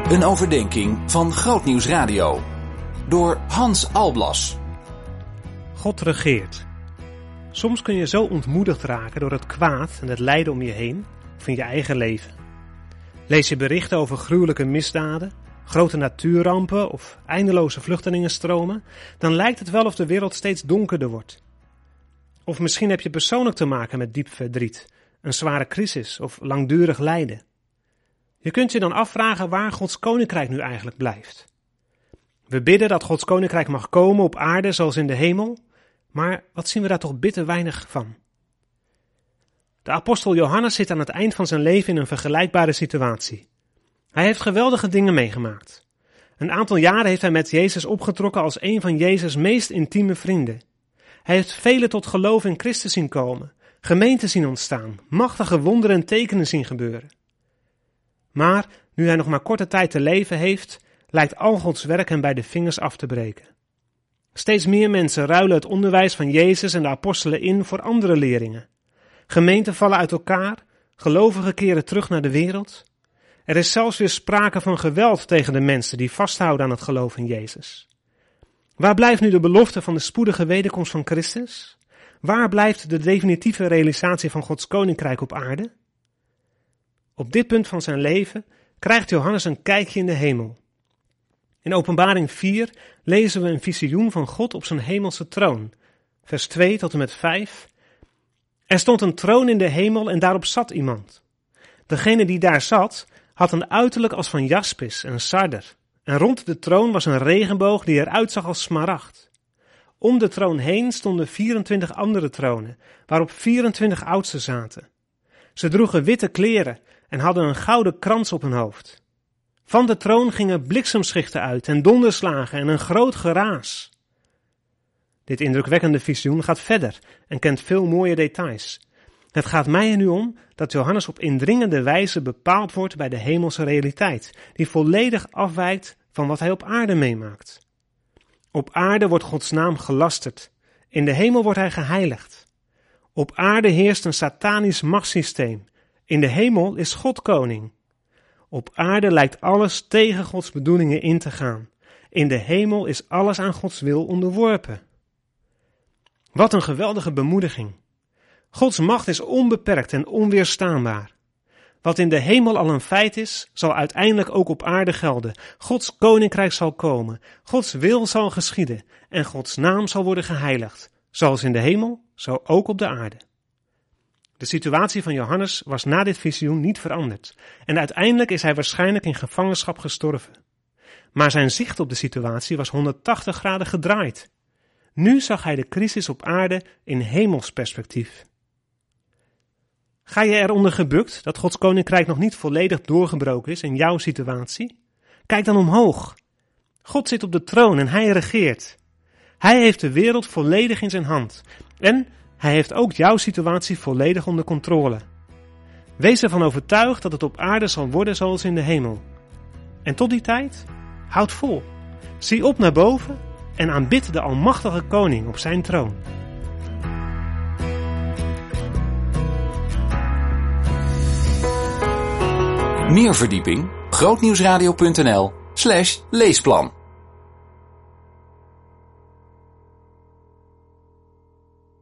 Een overdenking van Grootnieuws Radio. Door Hans Alblas. God regeert. Soms kun je zo ontmoedigd raken door het kwaad en het lijden om je heen of in je eigen leven. Lees je berichten over gruwelijke misdaden, grote natuurrampen of eindeloze vluchtelingenstromen, dan lijkt het wel of de wereld steeds donkerder wordt. Of misschien heb je persoonlijk te maken met diep verdriet, een zware crisis of langdurig lijden. Je kunt je dan afvragen waar Gods koninkrijk nu eigenlijk blijft. We bidden dat Gods koninkrijk mag komen op aarde zoals in de hemel, maar wat zien we daar toch bitter weinig van. De apostel Johannes zit aan het eind van zijn leven in een vergelijkbare situatie. Hij heeft geweldige dingen meegemaakt. Een aantal jaren heeft hij met Jezus opgetrokken als een van Jezus' meest intieme vrienden. Hij heeft velen tot geloof in Christus zien komen, gemeenten zien ontstaan, machtige wonderen en tekenen zien gebeuren. Maar nu hij nog maar korte tijd te leven heeft, lijkt al Gods werk hem bij de vingers af te breken. Steeds meer mensen ruilen het onderwijs van Jezus en de apostelen in voor andere leringen. Gemeenten vallen uit elkaar, gelovigen keren terug naar de wereld. Er is zelfs weer sprake van geweld tegen de mensen die vasthouden aan het geloof in Jezus. Waar blijft nu de belofte van de spoedige wederkomst van Christus? Waar blijft de definitieve realisatie van Gods koninkrijk op aarde? Op dit punt van zijn leven krijgt Johannes een kijkje in de hemel. In Openbaring 4 lezen we een visioen van God op zijn hemelse troon. Vers 2 tot en met 5. Er stond een troon in de hemel en daarop zat iemand. Degene die daar zat had een uiterlijk als van jaspis en sarder. En rond de troon was een regenboog die eruit zag als smaragd. Om de troon heen stonden 24 andere tronen, waarop 24 oudsten zaten. Ze droegen witte kleren en hadden een gouden krans op hun hoofd. Van de troon gingen bliksemschichten uit en donderslagen en een groot geraas. Dit indrukwekkende visioen gaat verder en kent veel mooie details. Het gaat mij er nu om dat Johannes op indringende wijze bepaald wordt bij de hemelse realiteit, die volledig afwijkt van wat hij op aarde meemaakt. Op aarde wordt Gods naam gelasterd, in de hemel wordt hij geheiligd. Op aarde heerst een satanisch machtssysteem, in de hemel is God koning. Op aarde lijkt alles tegen Gods bedoelingen in te gaan. In de hemel is alles aan Gods wil onderworpen. Wat een geweldige bemoediging. Gods macht is onbeperkt en onweerstaanbaar. Wat in de hemel al een feit is, zal uiteindelijk ook op aarde gelden. Gods koninkrijk zal komen, Gods wil zal geschieden en Gods naam zal worden geheiligd. Zoals in de hemel, zo ook op de aarde. De situatie van Johannes was na dit visioen niet veranderd en uiteindelijk is hij waarschijnlijk in gevangenschap gestorven. Maar zijn zicht op de situatie was 180 graden gedraaid. Nu zag hij de crisis op aarde in hemels perspectief. Ga je eronder gebukt dat Gods koninkrijk nog niet volledig doorgebroken is in jouw situatie? Kijk dan omhoog. God zit op de troon en hij regeert. Hij heeft de wereld volledig in zijn hand en hij heeft ook jouw situatie volledig onder controle. Wees ervan overtuigd dat het op aarde zal worden zoals in de hemel. En tot die tijd, houd vol. Zie op naar boven en aanbid de almachtige koning op zijn troon. Meer verdieping grootnieuwsradio.nl/leesplan